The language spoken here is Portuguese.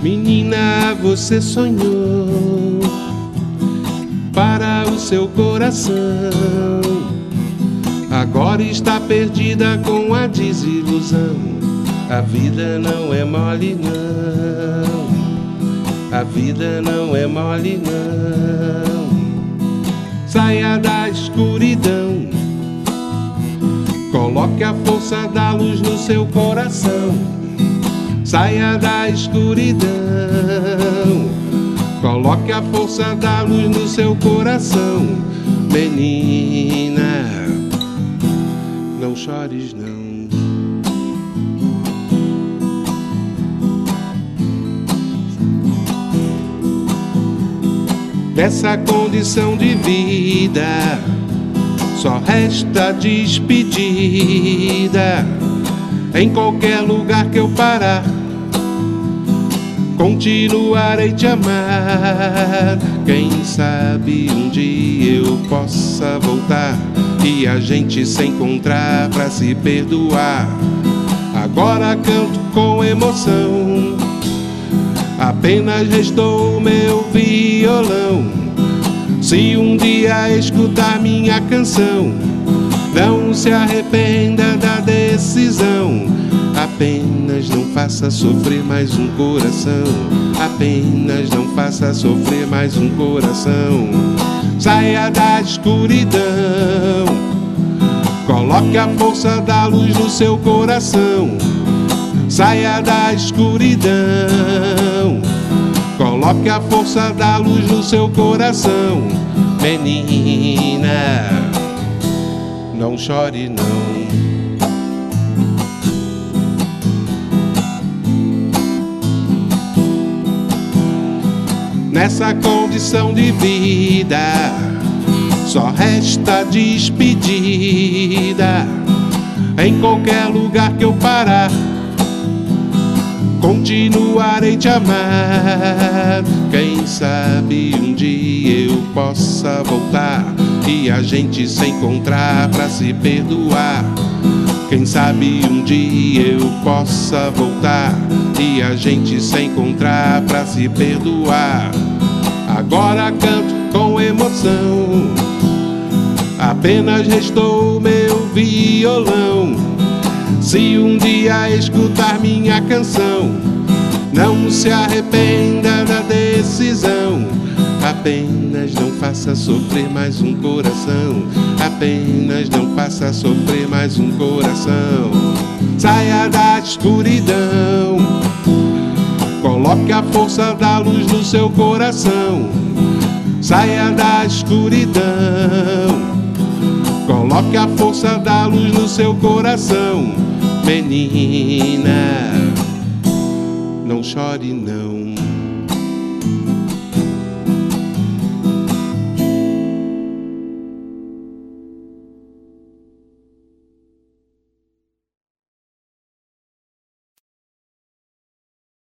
Menina, você sonhou para o seu coração. Agora está perdida com a desilusão. A vida não é mole não. A vida não é mole não. Saia da escuridão. Coloque a força da luz no seu coração. Saia da escuridão. Coloque a força da luz no seu coração. Menina, não chores não. Nessa condição de vida só resta despedida. Em qualquer lugar que eu parar, continuarei te amar. Quem sabe um dia eu possa voltar e a gente se encontrar pra se perdoar. Agora canto com emoção, apenas restou meu violão. Se um dia escutar minha canção, não se arrependa da decisão. Apenas não faça sofrer mais um coração. Apenas não faça sofrer mais um coração. Saia da escuridão. Coloque a força da luz no seu coração. Saia da escuridão. Coloque a força da luz no seu coração. Menina, não chore não. Nessa condição de vida só resta despedida. Em qualquer lugar que eu parar, continuarei te amar. Quem sabe um dia eu possa voltar e a gente se encontrar pra se perdoar. Quem sabe um dia eu possa voltar e a gente se encontrar pra se perdoar. Agora canto com emoção, apenas restou meu violão. Se um dia escutar minha canção, não se arrependa da decisão. Apenas não faça sofrer mais um coração. Apenas não faça sofrer mais um coração. Saia da escuridão. Coloque a força da luz no seu coração. Saia da escuridão. Coloque a força da luz no seu coração. Menina, não chore não.